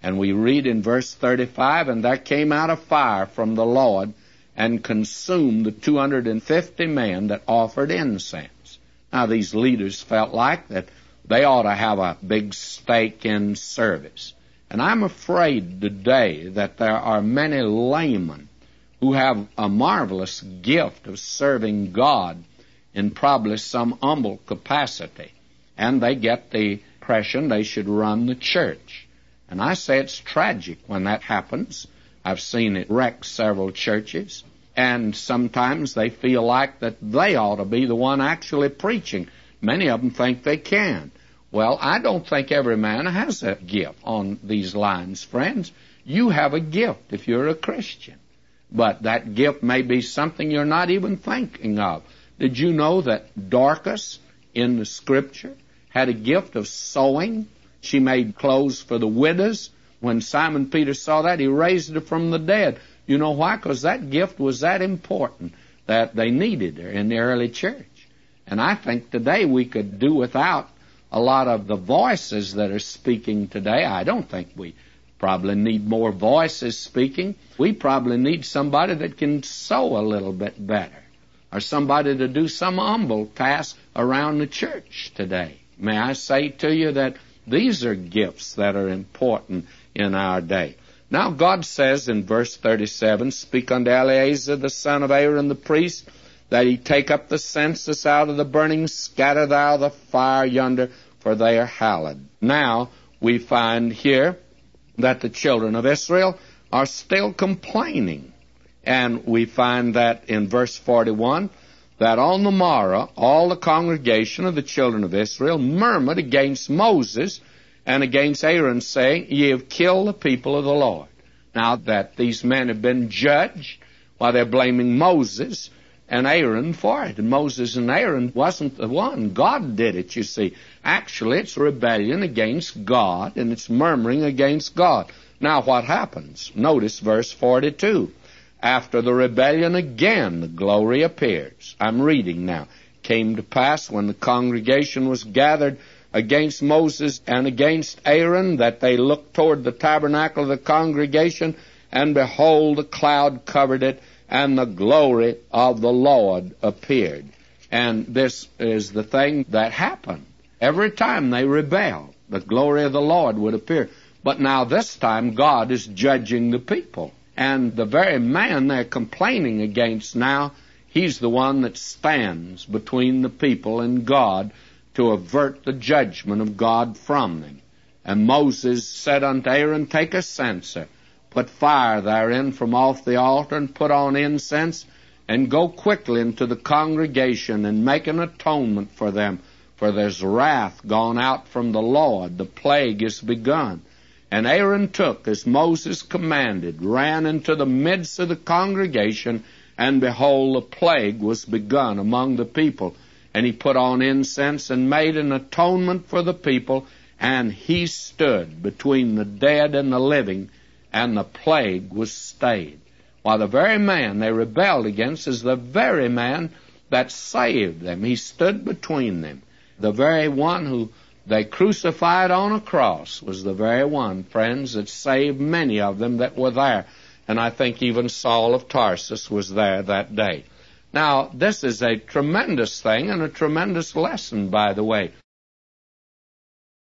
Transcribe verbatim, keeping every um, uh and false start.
And we read in verse thirty-five, and there came out a fire from the Lord and consumed the two hundred fifty men that offered incense. Now, these leaders felt like that they ought to have a big stake in service. And I'm afraid today that there are many laymen who have a marvelous gift of serving God in probably some humble capacity. And they get the impression they should run the church. And I say it's tragic when that happens. I've seen it wreck several churches. And sometimes they feel like that they ought to be the one actually preaching. Many of them think they can. Well, I don't think every man has a gift on these lines, friends. You have a gift if you're a Christian. But that gift may be something you're not even thinking of. Did you know that Dorcas in the Scripture had a gift of sewing? She made clothes for the widows. When Simon Peter saw that, he raised her from the dead. You know why? Because that gift was that important that they needed her in the early church. And I think today we could do without a lot of the voices that are speaking today. I don't think we probably need more voices speaking. We probably need somebody that can sew a little bit better, or somebody to do some humble task around the church today. May I say to you that these are gifts that are important in our day. Now God says in verse thirty-seven, Speak unto Eleazar the son of Aaron the priest, that he take up the census out of the burning, scatter thou the fire yonder, for they are hallowed. Now we find here that the children of Israel are still complaining. And we find that in verse forty-one, that on the morrow all the congregation of the children of Israel murmured against Moses and against Aaron, saying, Ye have killed the people of the Lord. Now that these men have been judged, while they're blaming Moses and Aaron for it. And Moses and Aaron wasn't the one. God did it, you see. Actually, it's rebellion against God, and it's murmuring against God. Now, what happens? Notice verse forty-two. After the rebellion again, the glory appears. I'm reading now. Came to pass when the congregation was gathered against Moses and against Aaron, that they looked toward the tabernacle of the congregation, and behold, a cloud covered it, and the glory of the Lord appeared. And this is the thing that happened. Every time they rebelled, the glory of the Lord would appear. But now this time God is judging the people. And the very man they're complaining against now, he's the one that stands between the people and God to avert the judgment of God from them. And Moses said unto Aaron, Take a censer, put fire therein from off the altar, and put on incense, and go quickly into the congregation, and make an atonement for them. For there's wrath gone out from the Lord, the plague is begun. And Aaron took, as Moses commanded, ran into the midst of the congregation, and behold, the plague was begun among the people. And he put on incense and made an atonement for the people, and he stood between the dead and the living, and the plague was stayed. While the very man they rebelled against is the very man that saved them. He stood between them. The very one who they crucified on a cross was the very one, friends, that saved many of them that were there. And I think even Saul of Tarsus was there that day. Now, this is a tremendous thing and a tremendous lesson, by the way.